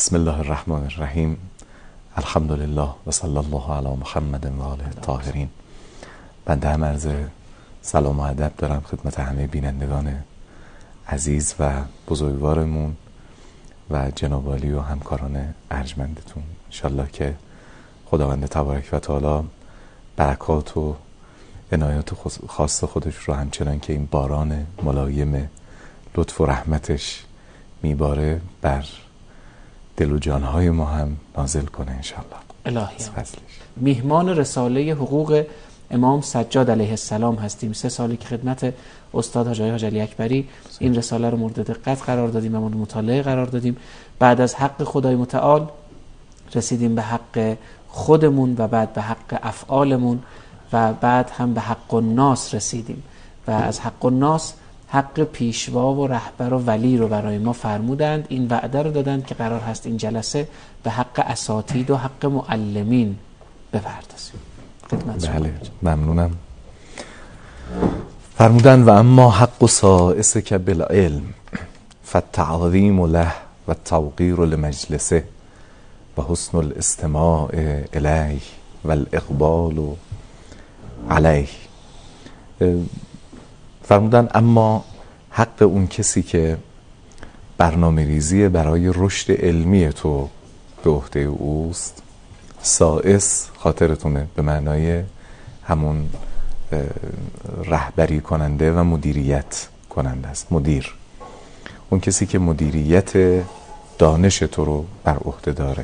بسم الله الرحمن الرحیم. الحمد لله و صلی الله علی محمد و آله الطاهرین. بنده هم عرض سلام و ادب دارم خدمت همه بینندگان عزیز و بزرگوارمون و جناب عالی و همکاران ارجمندتون. انشالله که خداوند تبارک و تعالی برکات و عنایات خاص خودش رو همچنان که این باران ملایم لطف و رحمتش میباره بر دل و جانهای ما هم نازل کنه انشالله. الهی میهمان رساله حقوق امام سجاد علیه السلام هستیم. 3 سالی که خدمت استاد حاج علی اکبری این رساله رو مورد دقت قرار دادیم و مورد مطالعه قرار دادیم. بعد از حق خدای متعال رسیدیم به حق خودمون و بعد به حق افعالمون و بعد هم به حق الناس رسیدیم و از حق الناس حق پیشوا و رهبر و ولی رو برای ما فرمودند. این وعده رو دادند که قرار هست این جلسه به حق اساتید و حق معلمین بپردازیم. بله ممنونم. فرمودند و اما حق سائسک بالعلم فالتعظیم له و التوقیر لمجلسه و حسن الاستماع الیه و الاقبال علیه. فرمودن اما حق اون کسی که برنامه ریزی برای رشد علمی تو به عهده اوست. سائس خاطرتونه به معنای همون رهبری کننده و مدیریت کننده است. مدیر، اون کسی که مدیریت دانش تو رو بر عهده داره.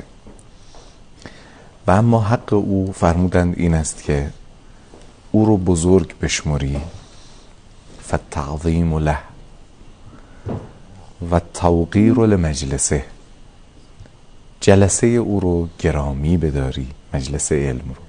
و اما حق او فرمودند این است که او رو بزرگ بشمری. فالتعظیم له و التوقیر لمجلسه، جلسه او رو گرامی بداری، مجلس علم رو.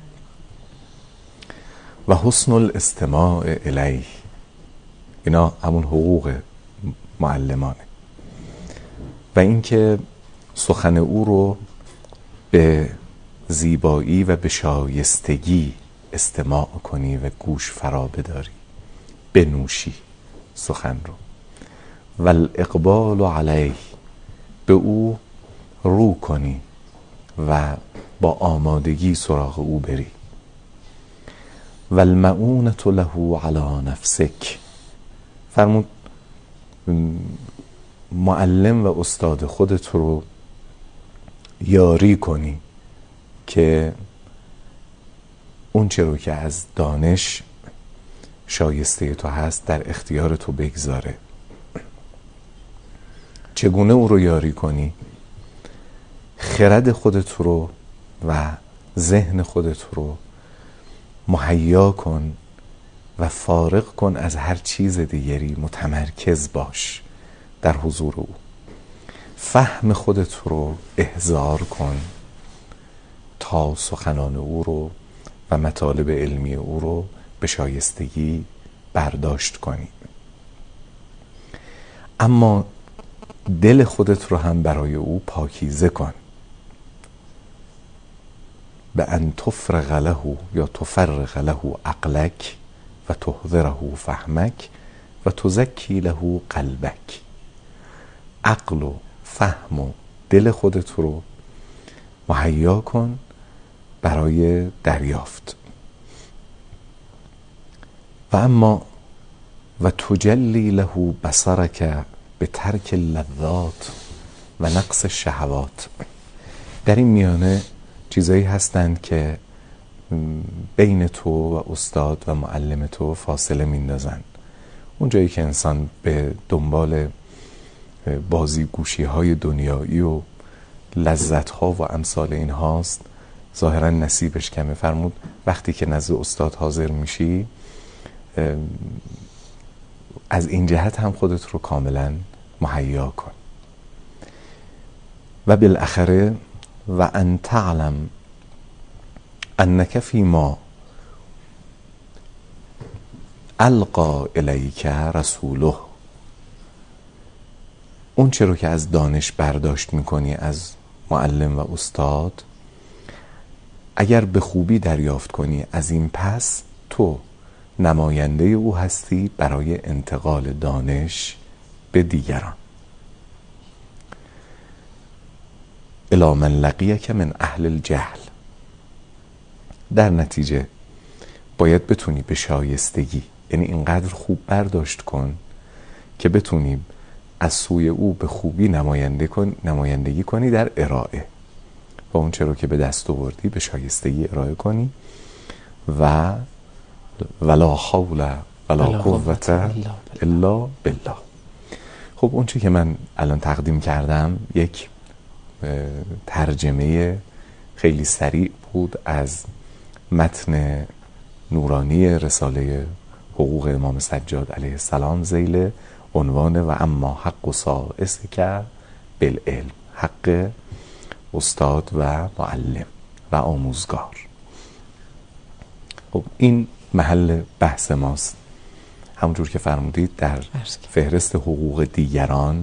و حسن الاستماع الیه، اینا همون حقوق معلمانه. و اینکه سخن او رو به زیبایی و به شایستگی استماع کنی و گوش فرا بداری، بنوشی سخن رو. و الاقبال علیه، به او رو کنی و با آمادگی سراغ او بری. و المعونة له علی نفسک، فرمود معلم و استاد خودت رو یاری کنی که اون چه رو که از دانش شایسته تو هست در اختیار تو بگذاره. چگونه او رو یاری کنی؟ خرد خودت رو و ذهن خودت رو مهیا کن و فارغ کن از هر چیز دیگری، متمرکز باش در حضور او. فهم خودت رو احضار کن تا سخنان او رو و مطالب علمی او رو به شایستگی برداشت کنی. اما دل خودت رو هم برای او پاکیزه کن. به ان تفرغ له یا تفرغ له عقلک و تحضره فهمک و تزکی له قلبک. عقل و فهم و دل خودت رو مهیا کن برای دریافت. و اما و تجلی له بصرک به ترک اللذات و نقص شهوات. در این میانه چیزایی هستند که بین تو و استاد و معلم تو فاصله میندازن. اون جایی که انسان به دنبال بازیگوشی های دنیایی و لذت ها و امثال این هاست ظاهرا نصیبش کمه. فرمود وقتی که نزد استاد حاضر میشی از این جهت هم خودت رو کاملا مهیا کن. و بالاخره و ان تعلم انک فیما القا الیک رسوله، اون چه رو که از دانش برداشت میکنی از معلم و استاد، اگر به خوبی دریافت کنی از این پس تو نماینده او هستی برای انتقال دانش به دیگران. الی من لقیک من اهل الجهل. در نتیجه باید بتونی به شایستگی، یعنی اینقدر خوب برداشت کن که بتونی از سوی او به خوبی نمایندگی کنی در ارائه، با اون چرا که به دست آوردی به شایستگی ارائه کنی. و ولا حول ولا قوة الا بالله. خب اون چی که من الان تقدیم کردم یک ترجمه خیلی سریع بود از متن نورانی رساله حقوق امام سجاد علیه السلام ذیل عنوان و اما حق سائسک بالعلم، حق استاد و معلم و آموزگار. خب این محل بحث ماست. همونجور که فرمودید در فهرست حقوق دیگران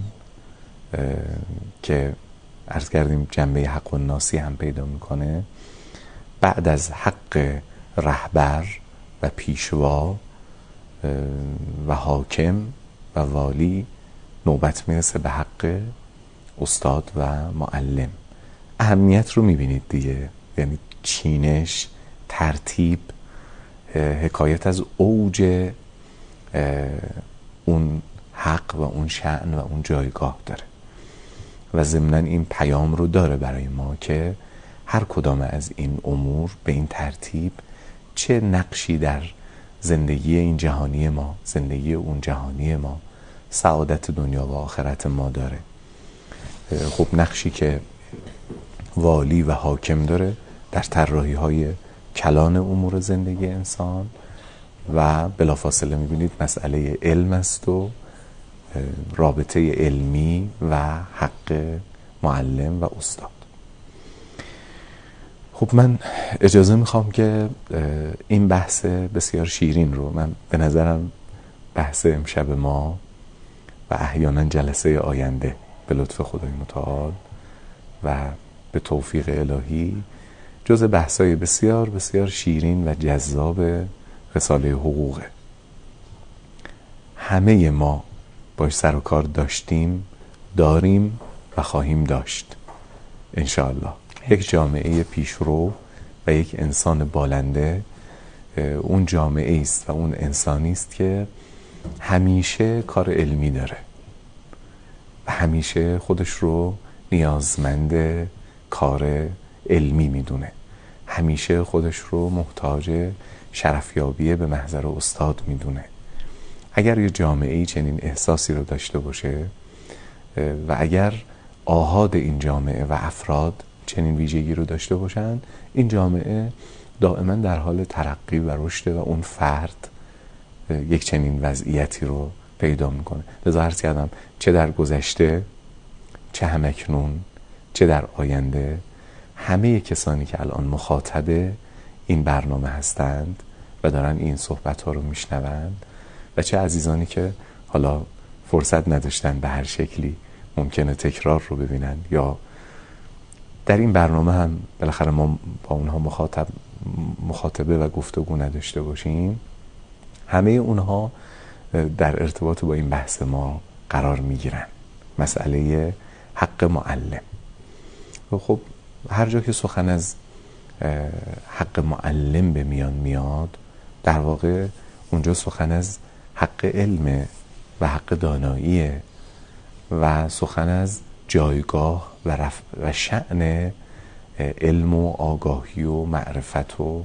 که عرض کردیم جنبه حق الناسی هم پیدا میکنه، بعد از حق رهبر و پیشوا و حاکم و والی نوبت میرسه به حق استاد و معلم. اهمیت رو میبینید دیگه، یعنی چینش، ترتیب، حکایت از اوج اون حق و اون شأن و اون جایگاه داره و ضمناً این پیام رو داره برای ما که هر کدام از این امور به این ترتیب چه نقشی در زندگی این جهانی ما، زندگی اون جهانی ما، سعادت دنیا و آخرت ما داره. خب نقشی که والی و حاکم داره در طراحی های کلان امور زندگی انسان و بلافاصله میبینید مسئله علم است و رابطه علمی و حق معلم و استاد. خب من اجازه میخوام که این بحث بسیار شیرین رو، من به نظرم بحث امشب ما و احیانا جلسه آینده به لطف خدای متعال و به توفیق الهی جز بحثای بسیار بسیار شیرین و جذاب رساله حقوقه. همه ما باش سر و کار داشتیم، داریم و خواهیم داشت انشاءالله. یک جامعه پیشرو و یک انسان بالنده اون جامعه است و اون انسانی است که همیشه کار علمی داره و همیشه خودش رو نیازمند کار علمی میدونه، همیشه خودش رو محتاج شرفیابی به محضر استاد میدونه. اگر یه جامعه‌ای چنین احساسی رو داشته باشه و اگر آحاد این جامعه و افراد چنین ویژگی رو داشته باشن، این جامعه دائما در حال ترقی و رشد و اون فرد یک چنین وضعیتی رو پیدا میکنه. لذا عرض کردم چه در گذشته، چه همکنون، چه در آینده، همه کسانی که الان مخاطب این برنامه هستند و دارن این صحبت ها رو میشنوند و چه عزیزانی که حالا فرصت نداشتن به هر شکلی ممکنه تکرار رو ببینن یا در این برنامه هم بالاخره ما با اونها مخاطبه و گفتگو نداشته باشیم، همه اونها در ارتباط با این بحث ما قرار میگیرن. مسئله حق معلم. خب هر جا که سخن از حق معلم به میان میاد، در واقع اونجا سخن از حق علم و حق دانایی و سخن از جایگاه و شأن علم و آگاهی و معرفت و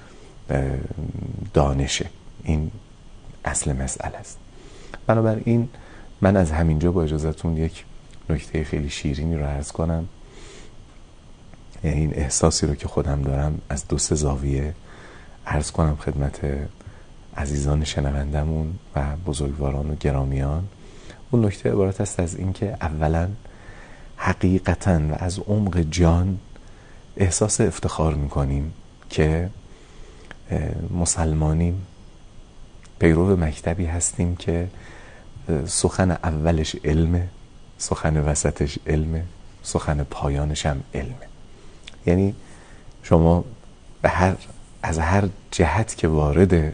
دانشه. این اصل مسئله است. بنابراین من از همینجا با اجازهتون یک نکته خیلی شیرینی رو عرض کنم. یعنی این احساسی رو که خودم دارم از دو سه زاویه عرض کنم خدمت عزیزان شنوندمون و بزرگواران و گرامیان. اون نکته عبارت است از این که اولا حقیقتاً و از عمق جان احساس افتخار میکنیم که مسلمانیم، پیرو مکتبی هستیم که سخن اولش علمه، سخن وسطش علمه، سخن پایانش هم علمه. یعنی شما از هر جهت که وارد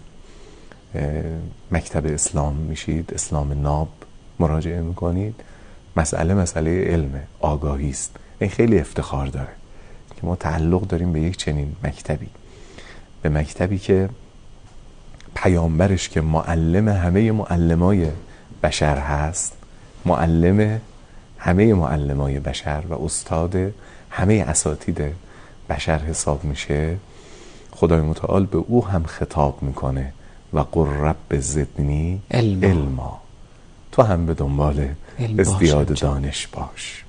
مکتب اسلام میشید، اسلام ناب مراجعه میکنید، مسئله علمه، آگاهی است. این خیلی افتخار داره که ما تعلق داریم به یک چنین مکتبی، به مکتبی که پیامبرش که معلم همه معلمای بشر هست، معلم همه معلمای بشر و استاد همه اساتید بشر حساب میشه، خدای متعال به او هم خطاب میکنه و قل رب زدنی علما، تو هم به دنبال ازدیاد دانش باش.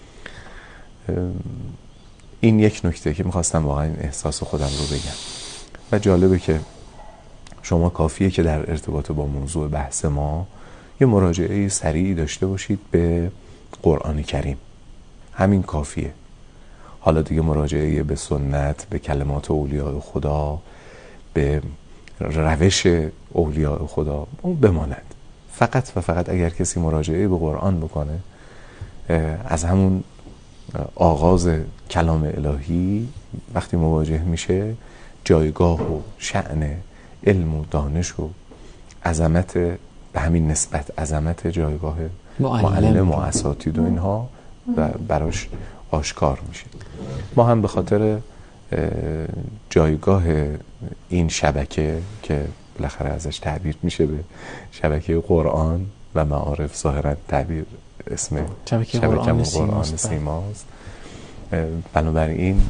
این یک نکته که میخواستم واقعا این احساس خودم رو بگم و جالبه که شما کافیه که در ارتباط با موضوع بحث ما یه مراجعه سریعی داشته باشید به قرآن کریم، همین کافیه. حالا دیگه مراجعه به سنت، به کلمات اولیاء خدا، به روش اولیاء خدا اون بماند. فقط و فقط اگر کسی مراجعه به قرآن بکنه، از همون آغاز کلام الهی وقتی مواجه میشه، جایگاه و شأن علم و دانش و عظمت، به همین نسبت عظمت جایگاه معلم و اساتید و اینها براش آشکار میشه. ما هم به خاطر جایگاه این شبکه که بالاخره ازش تعبیر میشه به شبکه قرآن و معارف، ظاهرا تعبیر اسم شبکه قرآن سیماست، بنابراین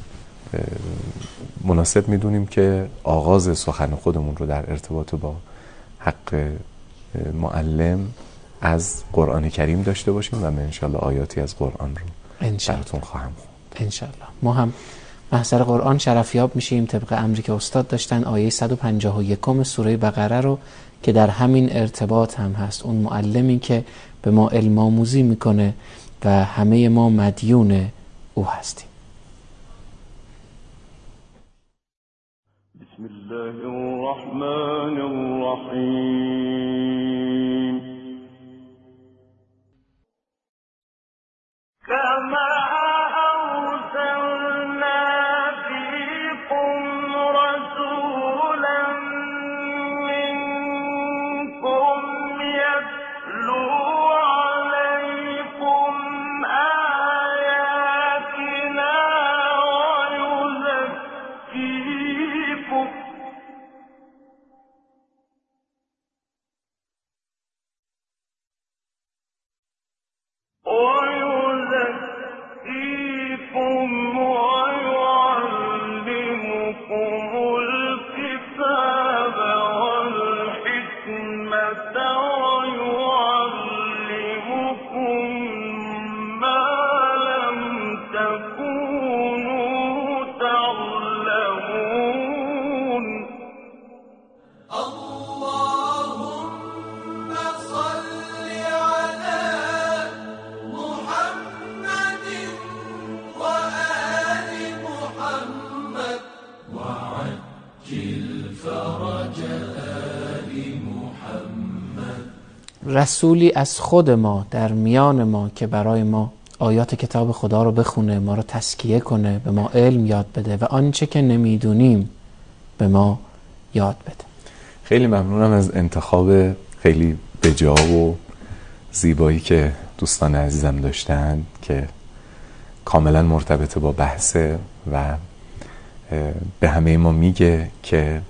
مناسب میدونیم که آغاز سخن خودمون رو در ارتباط با حق معلم از قرآن کریم داشته باشیم و من انشالله آیاتی از قرآن رو براتون خواهم خوند انشالله. ما هم محضر قرآن شرفیاب میشیم طبق امری که استاد داشتن. آیه 151 سوره بقره رو که در همین ارتباط هم هست، اون معلمی که به ما علم آموزی میکنه و همه ما مدیون او هستیم. بسم الله الرحمن الرحیم. رسولی از خود ما در میان ما که برای ما آیات کتاب خدا رو بخونه، ما رو تزکیه کنه، به ما علم یاد بده و آنچه که نمیدونیم به ما یاد بده. خیلی ممنونم از انتخاب خیلی بجا و زیبایی که دوستان عزیزم داشتن که کاملا مرتبط با بحثه و به همه ما میگه که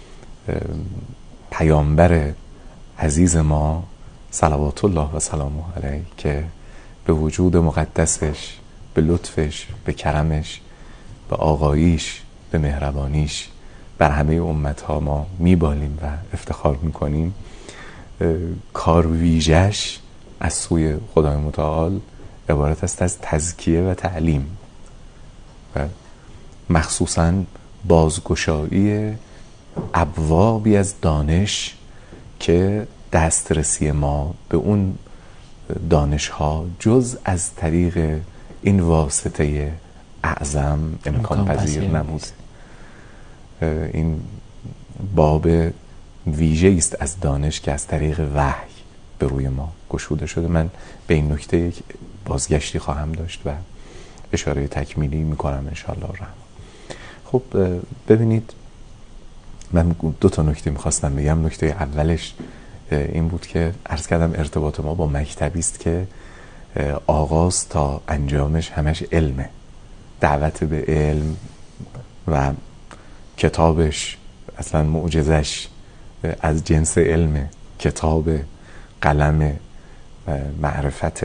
پیامبر عزیز ما صلوات الله و سلامه علیه که به وجود مقدسش، به لطفش، به کرمش، به آقاییش، به مهربانیش بر همه امتها ما میبالیم و افتخار میکنیم، کار ویژش از سوی خدای متعال عبارت است از تزکیه و تعلیم و مخصوصاً بازگشایی ابوابی از دانش که دسترسی ما به اون دانش ها جز از طریق این واسطه اعظم امکان پذیر نموده. این باب ویژه است از دانش که از طریق وحی به روی ما گشوده شده. من به این نکته یک بازگشتی خواهم داشت و اشاره تکمیلی میکنم انشاءالله الرحمن. خب ببینید، من 2 نکته میخواستم بگم. نکته اولش این بود که عرض کردم ارتباط ما با مکتبی است که آغاز تا انجامش همش علمه. دعوت به علم و کتابش اصلا معجزش از جنس علمه، کتاب، قلم، معرفت.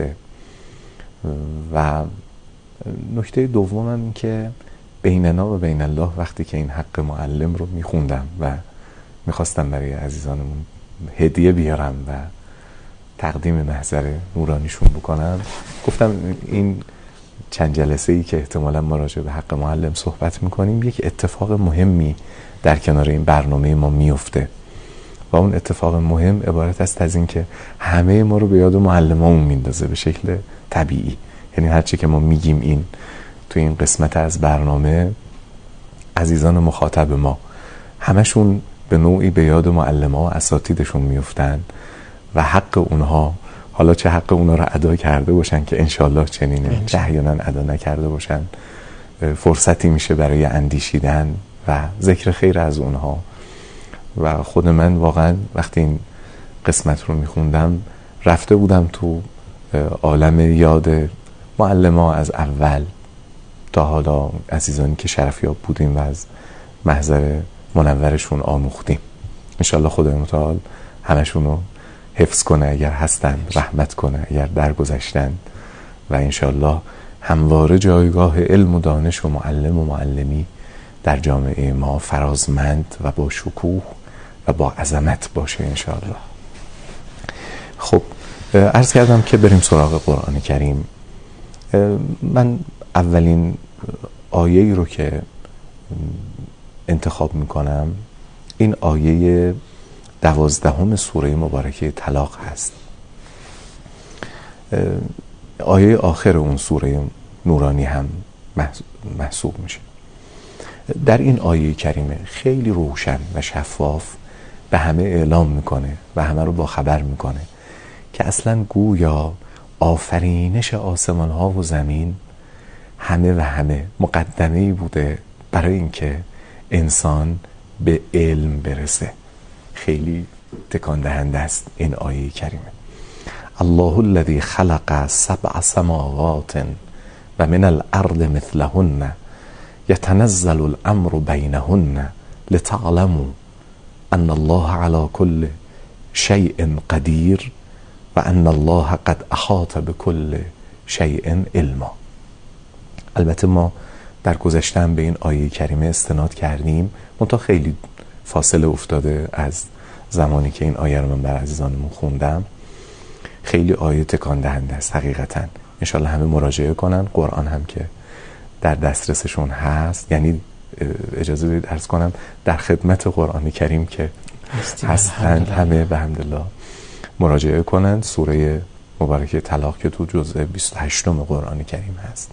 و نکته دومم این که بیننا و بین الله وقتی که این حق معلم رو میخوندم و میخواستم برای عزیزانمون هدیه بیارم و تقدیم محضر نورانیشون بکنم، گفتم این چند جلسه ای که احتمالا ما راجع به حق معلم صحبت میکنیم یک اتفاق مهمی در کنار این برنامه ما میفته و اون اتفاق مهم عبارت است از این که همه ما رو به یاد معلمامون میندازه به شکل طبیعی. یعنی هرچی که ما میگیم این تو این قسمت از برنامه، عزیزان مخاطب ما همشون به نوعی به یاد معلم‌ها و اساتیدشون میفتن و حق اونها، حالا چه حق اونها رو ادا کرده باشن که انشالله چنینه، چه احیانا ادا نکرده باشن، فرصتی میشه برای اندیشیدن و ذکر خیر از اونها. و خود من واقعا وقتی این قسمت رو میخوندم رفته بودم تو عالم یاد معلم‌ها از اول تا حالا، عزیزانی که شرفیاب بودیم و از محضر منورشون آموختیم. انشالله خدای متعال همشون رو حفظ کنه اگر هستن، رحمت کنه اگر درگذشتن و انشالله همواره جایگاه علم و دانش و معلم و معلمی در جامعه ما فرازمند و با شکوه و با عظمت باشه انشالله. خب عرض کردم که بریم سراغ قرآن کریم. من اولین آیه‌ای رو که انتخاب میکنم این آیه 12 سوره مبارکه طلاق هست. آیه آخر اون سوره نورانی هم محسوب میشه. در این آیه کریمه خیلی روشن و شفاف به همه اعلام میکنه و همه رو با خبر میکنه که اصلا گویا آفرینش آسمان ها و زمین همه و همه مقدمه‌ای بوده برای اینکه انسان به علم برسه. خیلی تکان دهنده است این آیه کریمه. الله الذي خلق 7 سماوات و من الارض مثلهن يتنزل الامر بينهن لتعلموا ان الله على كل شيء قدير و ان الله قد احاط بكل شيء علما. البته ما در گذشتن به این آیه کریمه استناد کردیم، منتها خیلی فاصله افتاده از زمانی که این آیه رو من بر عزیزانمون خوندم. خیلی آیه تکان دهنده است حقیقتا. انشالله همه مراجعه کنن. قرآن هم که در دسترسشون هست، یعنی اجازه بدید عرض کنم در خدمت قرآن کریم که هستند همه به حمدالله مراجعه کنن. سوره مبارکه طلاق که تو جزء 28 قرآن کریم هست،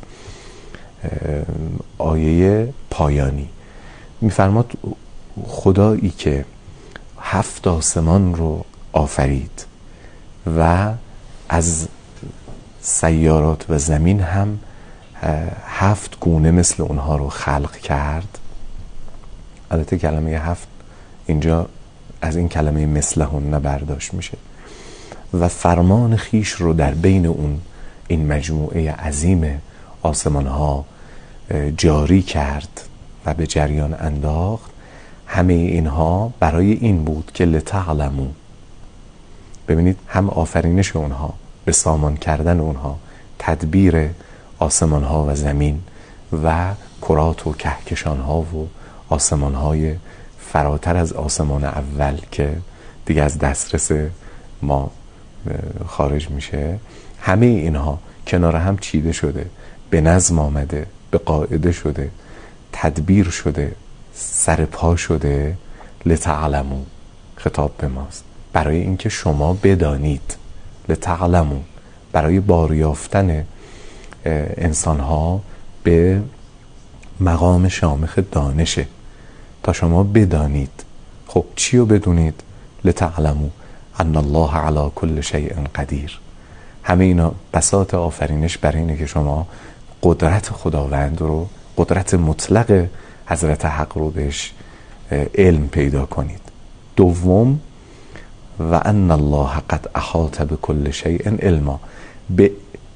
آیه پایانی میفرماد خدایی که 7 آسمان رو آفرید و از سیارات و زمین هم 7 گونه مثل اونها رو خلق کرد. البته کلمه 7 اینجا از این کلمه مثلهن برداشت میشه و فرمان خیش رو در بین این مجموعه عظیم آسمان ها جاری کرد و به جریان انداخت. همه اینها برای این بود که لتعلموا، ببینید هم آفرینش اونها، به سامان کردن اونها، تدبیر آسمان ها و زمین و کرات و کهکشان ها و آسمان های فراتر از آسمان اول که دیگه از دسترس ما خارج میشه، همه اینها کنار هم چیده شده، به نظم آمده، به قاعده شده، تدبیر شده، سر پا شده. لتعلموا، خطاب به ماست برای اینکه شما بدانید. لتعلموا، برای باریافتن انسان ها به مقام شامخ دانشه، تا شما بدانید. خب چی رو بدونید؟ لتعلموا ان الله علی کل شیء قدیر. همه اینا بساط آفرینش برای اینه که شما قدرت خداوند رو، قدرت مطلق حضرت حق رو بهش علم پیدا کنید. دوم، و ان الله قد احاط بكل شیء علما، به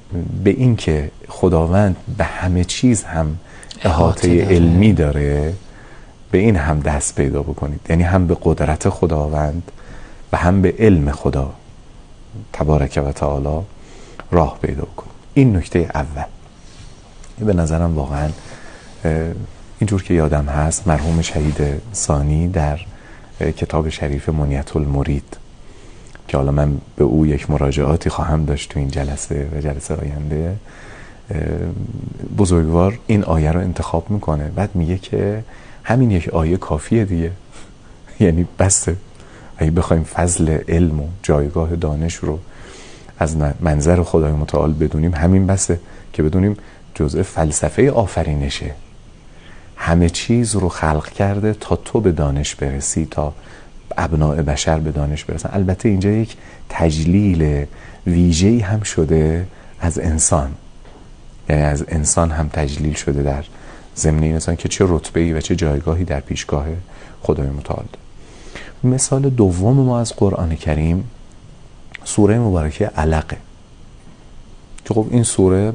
به این که خداوند به همه چیز هم احاطه علمی داره، به این هم دست پیدا بکنید. یعنی هم به قدرت خداوند و هم به علم خدا تبارک و تعالی راه پیدا بکنید. این نکته اول. به نظرم واقعا اینجور که یادم هست مرحوم شهید ثانی در کتاب شریف منیت المرید که حالا من به او یک مراجعاتی خواهم داشت تو این جلسه و جلسه آینده، بزرگوار این آیه رو انتخاب میکنه، بعد میگه که همین یک آیه کافیه دیگه. یعنی بسه اگه بخوایم فضل علم و جایگاه دانش رو از منظر خدای متعال بدونیم، همین بسه که بدونیم جزء فلسفه آفرینشه، همه چیز رو خلق کرده تا تو به دانش برسی، تا ابناء بشر به دانش برسن. البته اینجا یک تجلیل ویژه‌ای هم شده از انسان، یعنی از انسان هم تجلیل شده در ضمن این انسان که چه رتبه‌ای و چه جایگاهی در پیشگاه خدای متعال. مثال دوم ما از قرآن کریم سوره مبارکه علقه که خب این سوره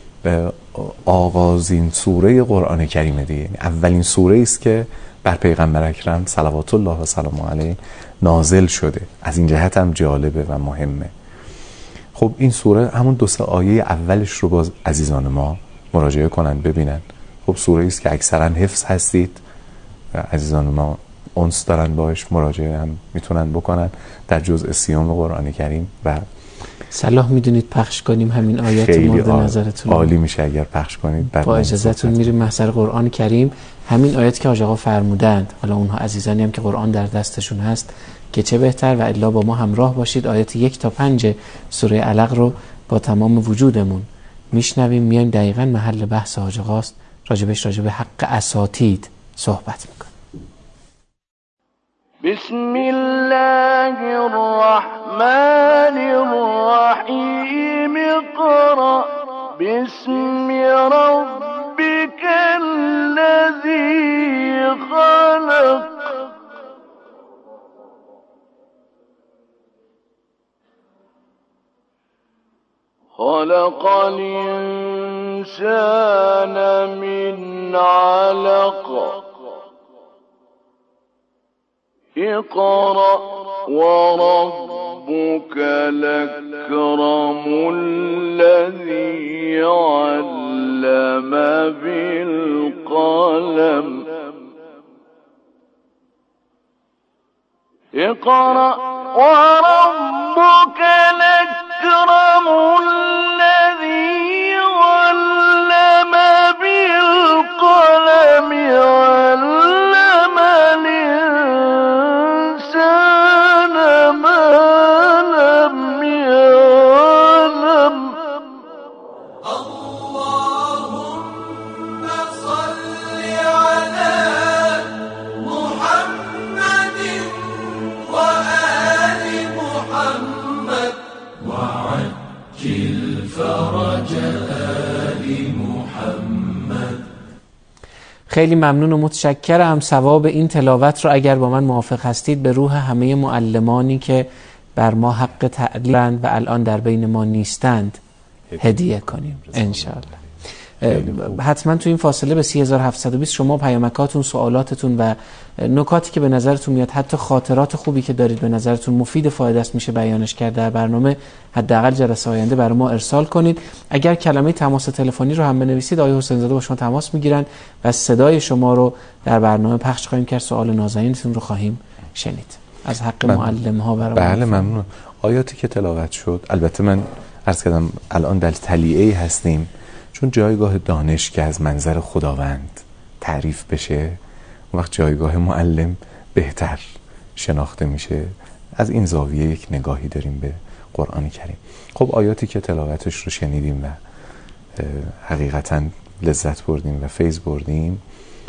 آغازین سوره قرآن کریمه دیگه، یعنی اولین سوره است که بر پیغمبر اکرم صلوات الله و سلام علیه نازل شده. از این جهت هم جالبه و مهمه. خب این سوره همون 2-3 آیه اولش رو باز عزیزان ما مراجعه کنن ببینن. خب سوره است که اکثرا حفظ هستید، عزیزان ما انس دارن باش، مراجعه هم میتونن بکنن در جزء 30 قرآن کریم و صلاح میدونید پخش کنیم همین آیات مورد نظرتون؟ عالی میشه اگر پخش کنید. با اجازهتون میریم محضر قرآن کریم، همین آیات که حاج آقا فرمودند، حالا اونها عزیزانی هم که قرآن در دستشون هست که چه بهتر، و الا با ما همراه باشید. آیات 1 تا 5 سوره علق رو با تمام وجودمون میشنویم، میایم دقیقاً محل بحث حاج آقاست، راجب حق اساتید صحبت میکنیم. بسم الله الرحمن الرحیم اقرأ باسم ربك الذی خلق خلق الانسان من علق اقرأ وربك الأكرم الذي علم بالقلم اقرأ وربك الأكرم الذي علم بالقلم علم الإنسان ما لم يعلم اللهم صل على محمد وآل محمد وعجل فرج آل محمد. خیلی ممنون و متشکرم. ثواب این تلاوت رو اگر با من موافق هستید به روح همه معلمانی که بر ما حق تعلیمند و الان در بین ما نیستند هدیه کنیم انشاءالله. حتما تو این فاصله به 3720 شما پیامکاتون، سوالاتتون و نکاتی که به نظرتون میاد، حتی خاطرات خوبی که دارید به نظرتون مفید فایده است میشه بیانش کرد در برنامه، حداقل جلسه آینده برای ما ارسال کنید. اگر کلمه تماس تلفنی رو هم بنویسید آقای حسین زاده با شما تماس میگیرن و صدای شما رو در برنامه پخش خواهیم کرد، سوال نازنینتون رو خواهیم شنید. از حق معلم ها برای بله ممنون. آیاتی که تلاوت شد، البته من عرض کردم الان در تلیعه هستیم، چون جایگاه دانش که از منظر خداوند تعریف بشه اون وقت جایگاه معلم بهتر شناخته میشه. از این زاویه یک نگاهی داریم به قرآن کریم. خب آیاتی که تلاوتش رو شنیدیم و حقیقتا لذت بردیم و فیض بردیم،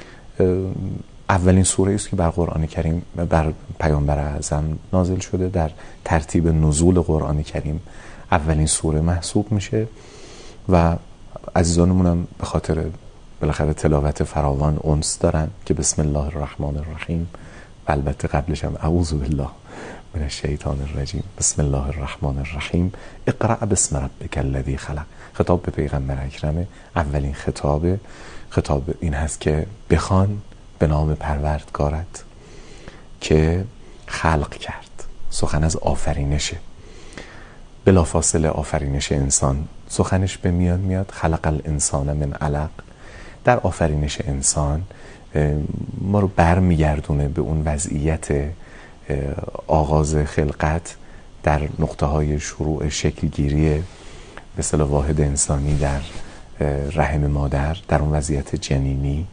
اولین سوره است که بر قرآن کریم بر پیامبر اعظم نازل شده. در ترتیب نزول قرآن کریم اولین سوره محسوب میشه و عزیزانمون هم به خاطر بالاخره تلاوت فراوان انس دارن که بسم الله الرحمن الرحیم و البته قبلش هم اعوذ بالله من الشیطان الرجیم. بسم الله الرحمن الرحیم. اقرأ باسم ربک الذی خلق. خطاب به پیغمبر اکرم. اولین خطاب این هست که بخوان به نام پروردگارت که خلق کرد. سخن از آفرینشه، بلافاصله آفرینش انسان سخنش به میان میاد. خلق الانسان من علق. در آفرینش انسان ما رو برمیگردونه به اون وضعیت آغاز خلقت در نقطه های شروع شکلگیری به اصطلاح واحد انسانی در رحم مادر، در اون وضعیت جنینی.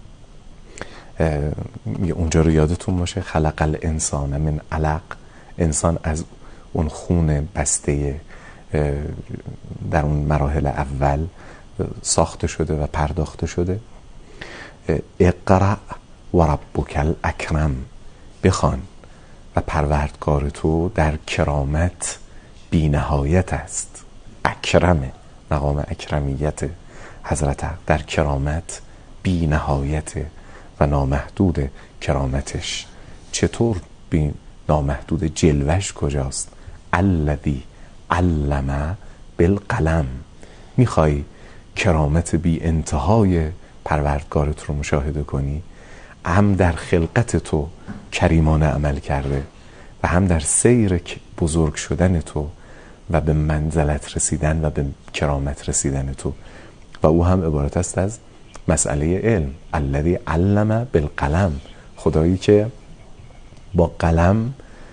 اونجا رو یادتون باشه خلق الانسان من علق. انسان از اون خون بسته در اون مراحل اول ساخته شده و پرداخته شده. اقرأ و ربک الاکرم. بخوان و پروردگار تو در کرامت بی نهایت است. اکرمه، مقام اکرمیت حضرت حق در کرامت بی نهایت و نامحدود کرامتش. چطور بی نامحدود؟ جلوش کجاست؟ الذی علم بالقلم. میخوای کرامت بی انتهای پروردگارت رو مشاهده کنی؟ هم در خلقت تو کریمانه عمل کرده و هم در سیر بزرگ شدن تو و به منزلت رسیدن و به کرامت رسیدن تو. و او هم عبارت است از مسئله علم. الذی علم بالقلم. خدایی که با قلم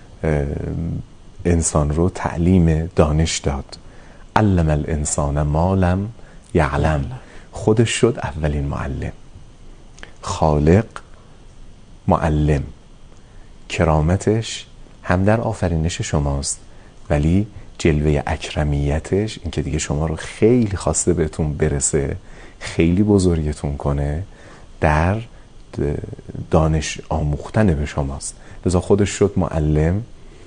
انسان رو تعلیم دانش داد. علم الانسان ما لم یعلم. خودش شد اولین معلم. خالق، معلم. کرامتش هم در آفرینش شماست، ولی جلوه اکرمیتش این که دیگه شما رو خیلی خواسته بهتون برسه، خیلی بزرگتون کنه، در دانش آموختن به شماست. لذا خودش شد معلم.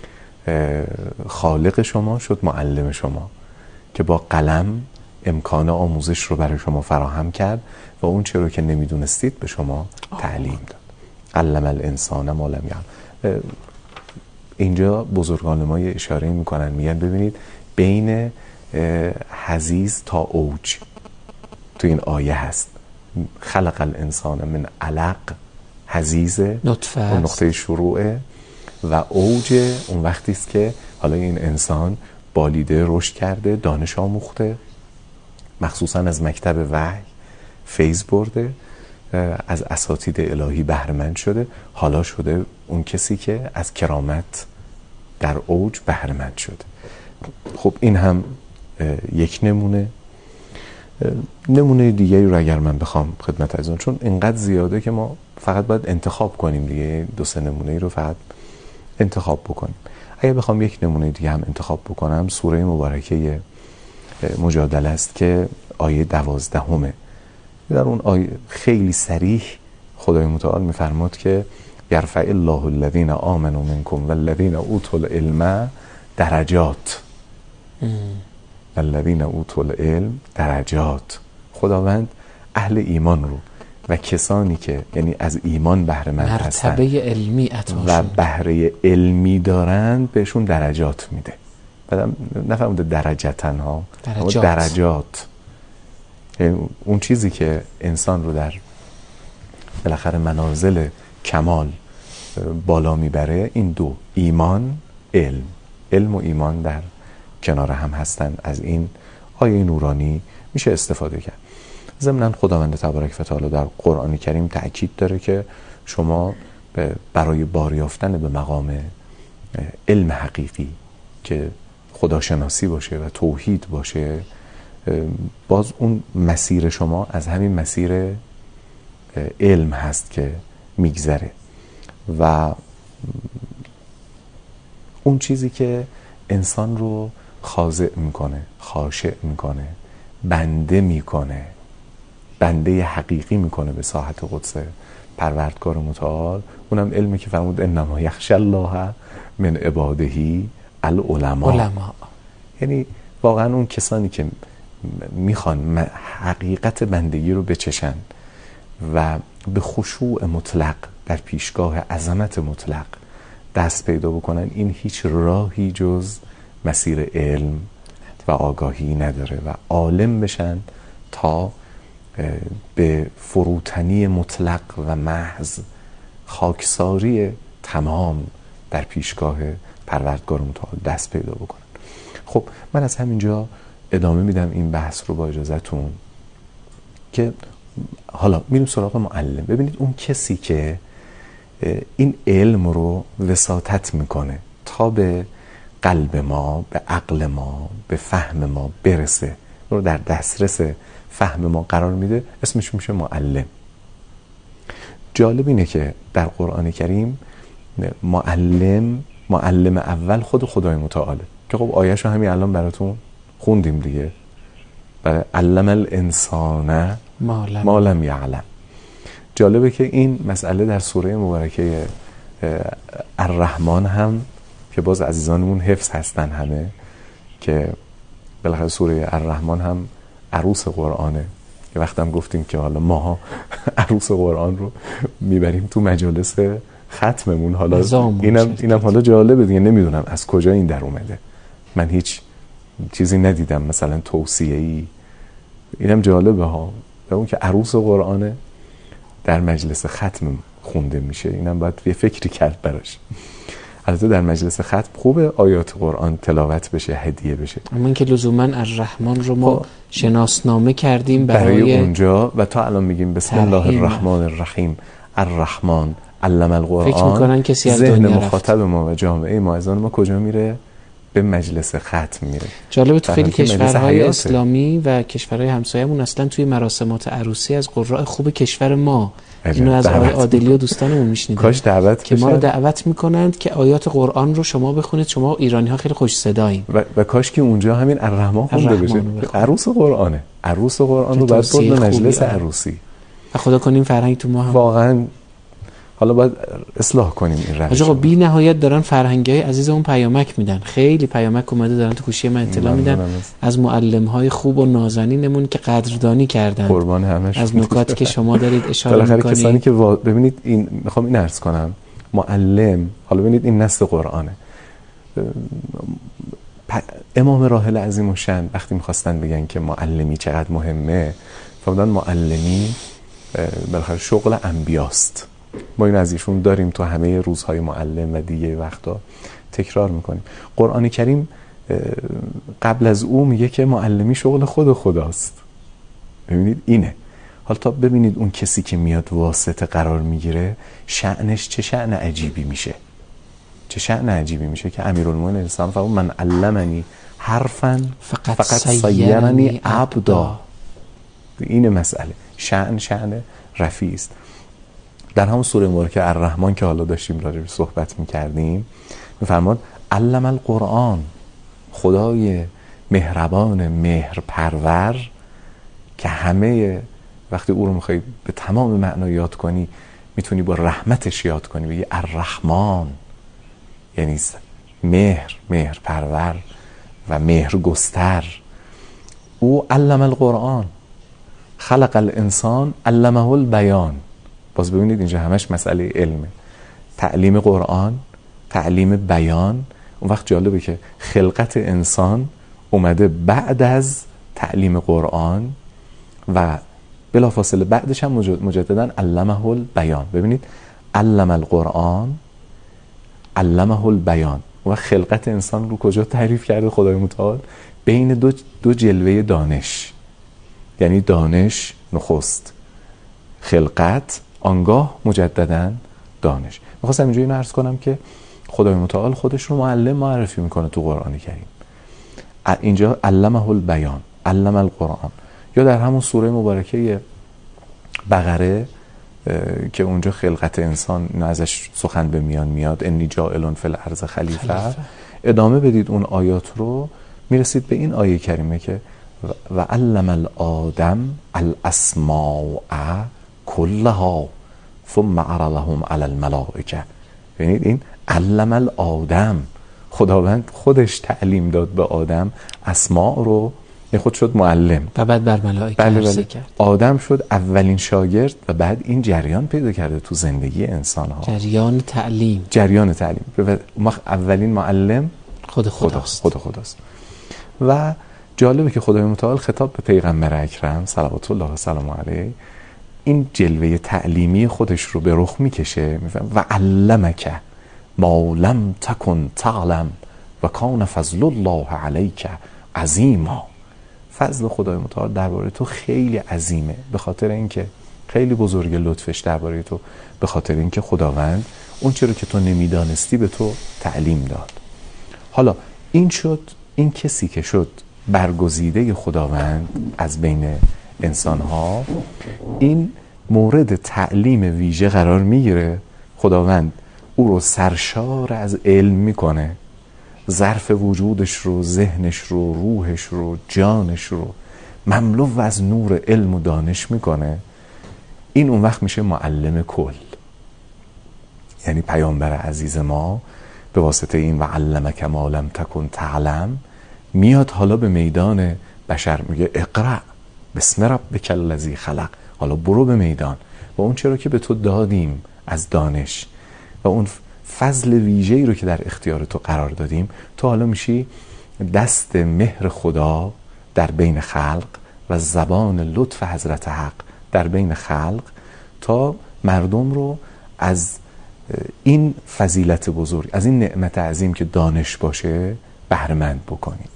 خالق شما شد معلم شما که با قلم امکان آموزش رو برای شما فراهم کرد و اون چه رو که نمیدونستید به شما تعلیم داد. علم الانسان ما لم یعلم. اینجا بزرگان ما اشاره میکنن، میگن ببینید بین حضیض تا اوج تو این آیه هست. خلق الانسان من علق. حضیض نطفه، اون نقطه شروعه، و اوج اون وقتی است که حالا این انسان بالیده، رشد کرده، دانش آموخته، مخصوصا از مکتب وحی فیض برده، از اساتید الهی بهره‌مند شده، حالا شده اون کسی که از کرامت در اوج بهره‌مند شده. خب این هم یک نمونه دیگری رو اگر من بخوام خدمت عزیزان، چون اینقدر زیاده که ما فقط باید انتخاب کنیم دیگه، 2-3 نمونه رو فقط انتخاب بکنیم. اگر بخوام یک نمونه دیگه هم انتخاب بکنم، سوره مبارکه مجادله است که آیه 12. در اون آیه خیلی صریح خدای متعال میفرماد که یرفع الله الذین آمنوا منکم والذین اوتوا العلم درجات. الذین اوتوا العلم درجات. خداوند اهل ایمان رو و کسانی که یعنی از ایمان بهره مند هستن، مرتبه علمی و بهره علمی دارند، بهشون درجات میده. بعدم نفهمده درجتن ها، درجات. اون چیزی که انسان رو در بالاخره منازل کمال بالا میبره، این دو، ایمان، علم و ایمان در کنار هم هستن. از این آیه نورانی میشه استفاده کرد. ضمناً خداوند تبارک و تعالی در قرآن کریم تأکید داره که شما برای باریافتن به مقام علم حقیقی که خداشناسی باشه و توحید باشه، باز اون مسیر شما از همین مسیر علم هست که میگذره. و اون چیزی که انسان رو خاضع میکنه، خاشع میکنه، بنده میکنه، بنده حقیقی میکنه به ساحت قدس پروردگار متعال، اونم علمی که فرمود انما یخشی الله من عباده العلماء. یعنی واقعا اون کسانی که میخوان حقیقت بندگی رو بچشن و به خشوع مطلق در پیشگاه عظمت مطلق دست پیدا بکنن، این هیچ راهی جز مسیر علم و آگاهی نداره و عالم بشن تا به فروتنی مطلق و محض، خاکساری تمام در پیشگاه پروردگار متعال دست پیدا بکنن. خب من از همینجا ادامه میدم این بحث رو با اجازهتون که حالا میریم سراغ معلم. ببینید اون کسی که این علم رو وساطت میکنه تا به قلب ما، به عقل ما، به فهم ما برسه، رو در دسترس فهم ما قرار میده، اسمش میشه معلم. جالب اینه که در قرآن کریم معلم اول خود خدای متعاله که خب آیه‌شو همین الان براتون خوندیم دیگه، برای علم الانسان ما لم یعلم. جالبه که این مسئله در سوره مبارکه الرحمن هم که باز عزیزانمون حفظ هستن همه، که بالاخره سوره الرحمن هم عروس قرآنه. یه وقتم گفتیم که حالا ما عروس قرآن رو میبریم تو مجالس ختممون. حالا اینم حالا جالبه دیگه، نمیدونم از کجا این در اومده، من هیچ چیزی ندیدم مثلا توصیه‌ای. اینم جالبه ها، اون که عروس قرآنه در مجلس ختم خونده میشه، اینم باید یه فکری کرد براش. البته در مجلس ختم خوبه آیات قرآن تلاوت بشه، هدیه بشه، اما اینکه لزوما الرحمن رو ما شناسنامه کردیم برای اونجا و تا الان میگیم بسم الله الرحمن الرحیم الرحمن علم القرآن. فکر میکنن کسی از ذهن دنیا مخاطب ما و جامعه ما از ما کجا میره؟ به مجلس ختم میره. جالبه تو خیلی کشورهای اسلامی و کشورهای همسایه‌مون اصلا توی مراسمات عروسی از قراء خوب کشور ما، اینو از آقای عادلی و دوستانمون میشنیدیم، کاش دعوت که ما رو دعوت میکنند که آیات قرآن رو شما بخونید، شما ایرانی ها خیلی خوش صدایین و کاش که اونجا همین الرحمن خونده بشه. عروس قرآنه، عروس قرآن رو بعد برد به مجلس عروسی و خدا کنیم فرهنگ تو ما هم واقعا حالا باید اصلاح کنیم این روش. آقا بی نهایت دارن فرهنگای عزیزمون پیامک میدن، خیلی پیامک اومده دارن تو گوشی من اطلاع میدن از معلم‌های خوب و نازنینمون که قدردانی کردن، قربان همش از نکاتی که شما دارید اشاره میکنید. میکنید کسانی که ببینید این میخوام این عرض کنم، معلم، حالا ببینید این نص قرآنه. امام راحل عظیم الشأن وقتی میخواستن بگن که معلمی چقدر مهمه، فرمودن معلمی بالاخره شغل انبیاست. ما این از ایشون داریم تو همه روزهای معلم و دیگه وقتا تکرار میکنیم. قرآن کریم قبل از او میگه که معلمی شغل خود خداست. ببینید اینه. حالا تا ببینید اون کسی که میاد واسطه قرار میگیره شأنش چه شأن عجیبی میشه، چه شأن عجیبی میشه که امیرالمومنین اسلام فرمود من علمنی حرفا فقط صیرنی عبدا. این مسئله شأن رفیع است. در همون سوره مبارکه الرحمن که حالا داشتیم راجعش صحبت میکردیم میفرماد علم القرآن، خدای مهربان مهرپرور که همه وقتی او رو میخوای به تمام معنا یاد کنی میتونی با رحمتش یاد کنی، بگی الرحمن یعنی مهرپرور و مهرگستر. او علم القرآن خلق الانسان علمه البیان. باز ببینید اینجا همش مسئله علمه، تعلیم قرآن، تعلیم بیان. اون وقت جالبه که خلقت انسان اومده بعد از تعلیم قرآن و بلافاصله بعدش هم مجددا علمه البیان. ببینید علم القرآن علمه البیان. و خلقت انسان رو کجا تعریف کرده خدای متعال؟ بین دو جلوه دانش، یعنی دانش نخست، خلقت آنگاه مجدداً دانش. میخواستم اینجا اینو عرض کنم که خدای متعال خودش رو معلم معرفی میکنه تو قرآن کریم. اینجا علمه البیان، علم القرآن. یا در همون سوره مبارکه بقره که اونجا خلقت انسان ازش سخن به میان میاد، انی جاعل فی الارض خلیفه. ادامه بدید اون آیات رو میرسید به این آیه کریمه که و علم الآدم الاسماء کلها ثم عرضهم علی الملائکه. ببینید این علم الآدم، خداوند خودش تعلیم داد به آدم اسماء رو یعنی خود شد معلم و بعد بر ملائکه عرضه کرد. آدم شد اولین شاگرد و بعد این جریان پیدا کرده تو زندگی انسان ها، جریان تعلیم. اولین معلم خود خداست. و جالبه که خدای متعال خطاب به پیغمبر اکرم صلوات الله و سلام علیه این جلوه تعلیمی خودش رو به رخ میکشه، و علمک ما لم تکن تعلم و کان فضل الله علیک عظیما. فضل خدای متعال درباره تو خیلی عظیمه، به خاطر اینکه خیلی بزرگ لطفش درباره تو، به خاطر اینکه خداوند اون چیزی که تو نمیدانستی به تو تعلیم داد. حالا این کسی که شد برگزیده خداوند از بین انسان‌ها، این مورد تعلیم ویژه قرار میگیره. خداوند او رو سرشار از علم میکنه، ظرف وجودش رو، ذهنش رو، روحش رو، جانش رو مملو از نور علم و دانش میکنه. این اون وقت میشه معلم کل. یعنی پیامبر عزیز ما به واسطه این و علمک ما لم تکن تعلم میاد حالا به میدان بشر، میگه اقرأ بسم ربک الذی خلق، حالا برو به میدان و اون چرا که به تو دادیم از دانش و اون فضل ویژه‌ای رو که در اختیار تو قرار دادیم، تو حالا میشی دست مهر خدا در بین خلق و زبان لطف حضرت حق در بین خلق، تا مردم رو از این فضیلت بزرگ، از این نعمت عظیم که دانش باشه بهره‌مند بکنیم.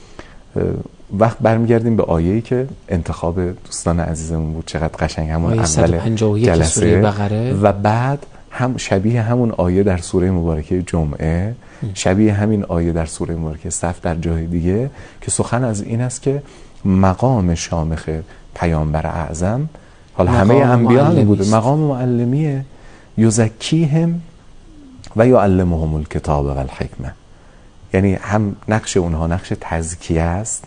وقت برمیگردیم به آیه‌ای که انتخاب دوستان عزیزمون بود، چقدر قشنگ، همون اول جلسه بقره و بعد هم شبیه همون آیه در سوره مبارکه جمعه، شبیه همین آیه در سوره مبارکه صف در جای دیگه، که سخن از این است که مقام شامخ پیامبر اعظم، حالا همه انبیا بوده، مقام معلمیه، یزکیهم و یعلمهم الکتاب و الحکمه. یعنی هم نقش اونها نقش تزکیه است،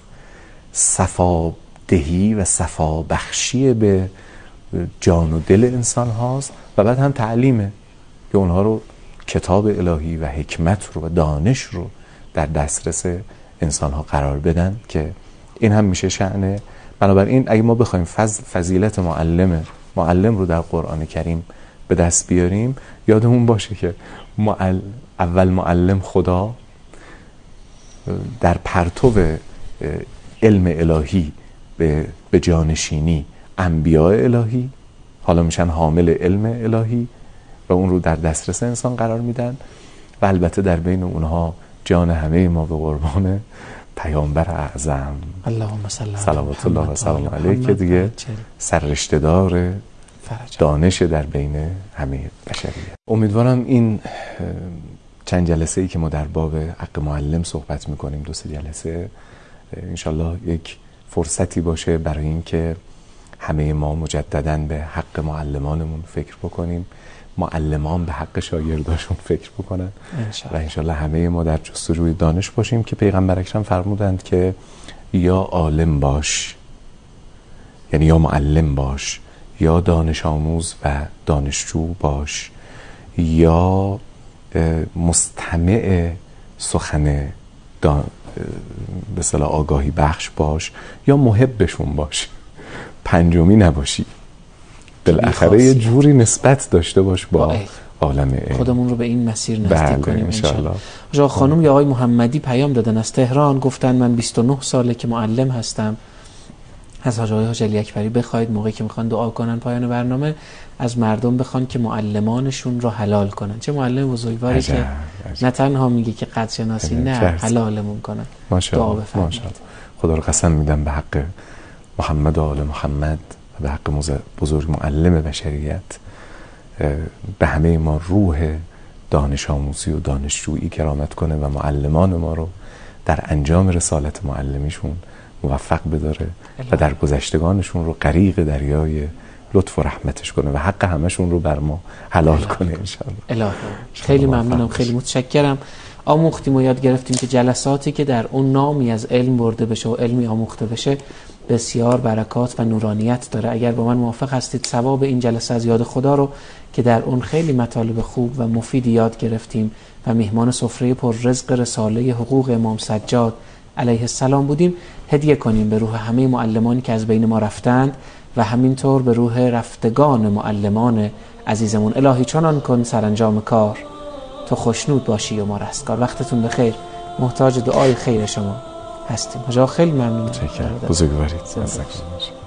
صفا دهی و صفا بخشی به جان و دل انسان هاست، و بعد هم تعلیمه که اونها رو کتاب الهی و حکمت رو و دانش رو در دسترس انسان ها قرار بدن، که این هم میشه شأن. بنابراین اگه ما بخوایم فضیلت معلم رو در قرآن کریم به دست بیاریم، یادمون باشه که اول معلم خدا در پرتو علم الهی به جانشینی انبیاء الهی حالا میشن حامل علم الهی و اون رو در دسترس انسان قرار میدن، و البته در بین اونها جان همه ما به قربان پیامبر اعظم اللهم صل صلوات الله و سلام علیه که دیگه سررشته‌دار دانش در بین همه بشریت. امیدوارم این چند جلسه‌ای که ما در باب حق معلم صحبت میکنیم، 2-3 جلسه، انشالله یک فرصتی باشه برای این که همه ما مجدداً به حق معلمانمون فکر بکنیم، معلمان به حق شاگرداشون فکر بکنن و انشالله همه ما در جستجوی دانش باشیم که پیغمبر اکرم فرمودند که یا عالم باش، یعنی یا معلم باش، یا دانش آموز و دانشجو باش، یا مستمع سخن به اصطلاح آگاهی بخش باش، یا محبشون باش، پنجمی نباشی. بالاخره یه جوری نسبت داشته باش با عالم علم، خودمون رو به این مسیر نزدیک کنیم انشالله. آقا خانم یا آقای محمدی پیام دادن از تهران، گفتن من 29 ساله که معلم هستم، از حاج علی اکبری بخواید موقعی که میخوان دعا کنن پایان برنامه از مردم بخوان که معلمانشون رو حلال کنن. چه معلم بزرگواری که نه تنها میگه که قدر شناسی، نه حلالمون کنن. دعا بفرمایید. خدا رو قسم میدم به حق محمد و آل محمد و به حق بزرگ معلم بشریت، به همه ما روح دانش آموزی و دانشجویی کرامت کنه و معلمان ما رو در انجام رسالت معلمیشون موفق بداره و در گذشتگانشون رو غریق دریای لطف و رحمتش کنه و حق همشون رو بر ما حلال کنه انشاءالله. خیلی ممنونم، خیلی متشکرم. آموختیم و یاد گرفتیم که جلساتی که در اون نامی از علم برده بشه و علمی آموخته بشه بسیار برکات و نورانیت داره. اگر با من موافق هستید ثواب این جلسه از یاد خدا رو که در اون خیلی مطالب خوب و مفید یاد گرفتیم و میهمان سفره پر رزق رساله حقوق امام سجاد علیه السلام بودیم هدیه کنیم به روح همه معلمانی که از بین ما رفتند و همینطور به روح رفتگان معلمان عزیزمون. الهی چنان کن سرانجام کار تو خوشنود باشی و ما رستگار. وقتتون بخیر. محتاج دعای خیر شما هستیم. خیلی ممنونم. بزرگوارید.